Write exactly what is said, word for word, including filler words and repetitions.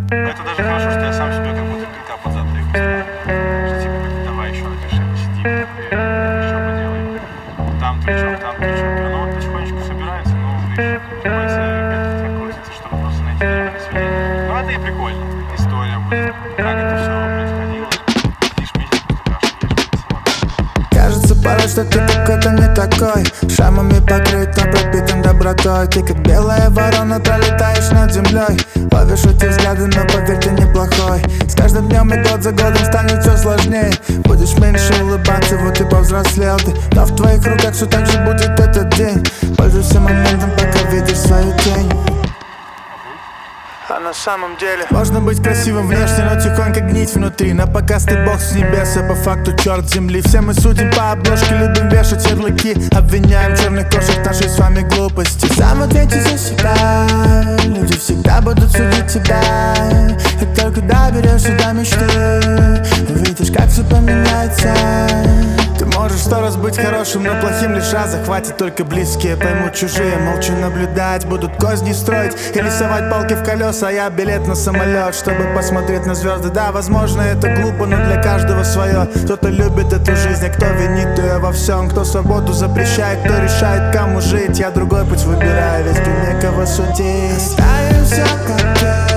Но это даже хорошо, что я сам себя как будто пинка под затылок выставляю. Что типа, блин, давай еще напиши, посиди, еще поделай. Там трючок, там трючок. Оно вот потихонечку собирается, но, видишь, приходится опять так крутиться, чтобы просто найти верное сведение. Ну это и прикольно. История будет, как это все происходило. Сидишь, месяц, просто кашляешь, весело. Кажется порой, что ты какой-то не такой. Шрамами покрыт, но пропитан добротой. Ты как белая ворона, пролетаешь над землей. Ловишь эти взгляды, но поверь, ты неплохой. С каждым днем и год за годом станет все сложнее. Будешь меньше улыбаться, вот и повзрослел ты. Но в твоих руках все так же будет этот день. Пользуйся моментом, пока видишь свою тень. А на самом деле можно быть красивым внешне, но тихонько гнить внутри. На показ ты бог с небес, а по факту черт земли. Все мы судим по обложке, любим вешать ярлыки. Обвиняем черных кошек нашей с вами глупости. Сам ответи за себя, люди всегда будут судить тебя. Как только доберешься до мечты, увидишь, как все поменяется. Ты можешь сто раз быть хорошим, но плохим лишь раз. Захватит только близкие, поймут чужие. Молча наблюдать, будут козни строить и рисовать палки в колеса. А я билет на самолет, чтобы посмотреть на звезды. Да, возможно, это глупо, но для каждого свое. Кто-то любит эту жизнь, а кто винит ее во всем. Кто свободу запрещает, кто решает, кому жить. Я другой путь выбираю, ведь мне некого судить. Оставим все как есть.